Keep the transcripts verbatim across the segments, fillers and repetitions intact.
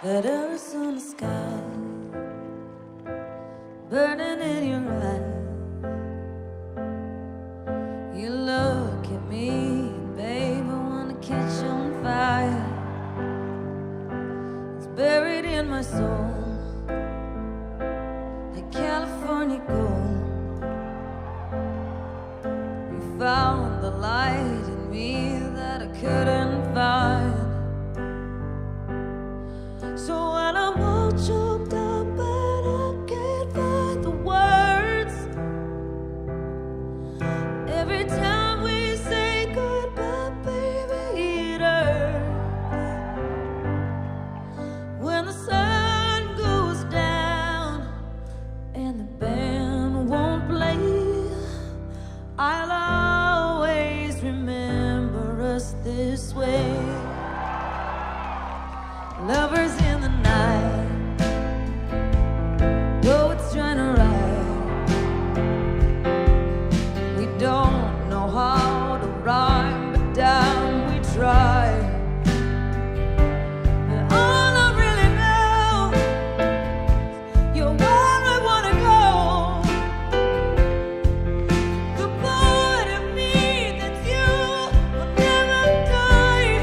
Letters on the sky, burning in your eyes. You look at me, babe, I wanna catch on fire. It's buried in my soul, like California gold. You found the light in me that I couldn't find. So when I'm all choked up and I can't find the words, every time we say goodbye, baby, it hurts. When the sun goes down and the band won't play, I'll always remember us this way. Lovers in the night, though it's trying to ride. We don't know how to rhyme, but damn, we try. And all I really know is you're where I wanna go. The part of me that's you will never die.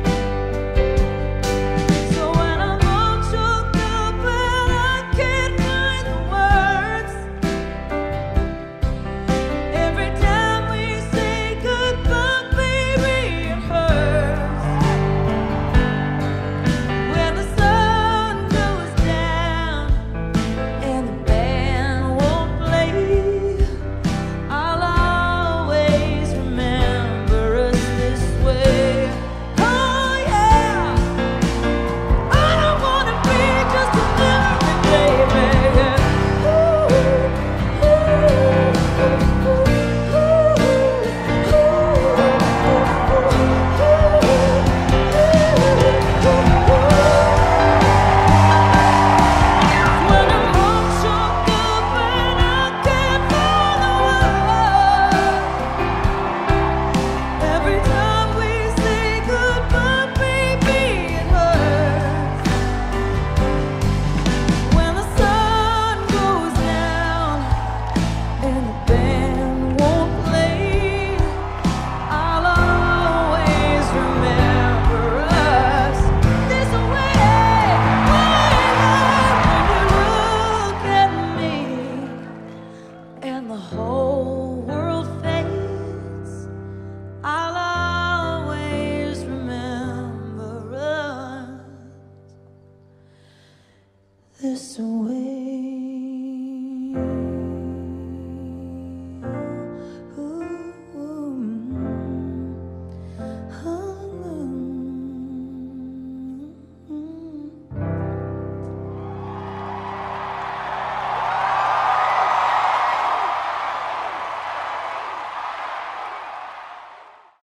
And the whole world fades, I'll always remember us this way.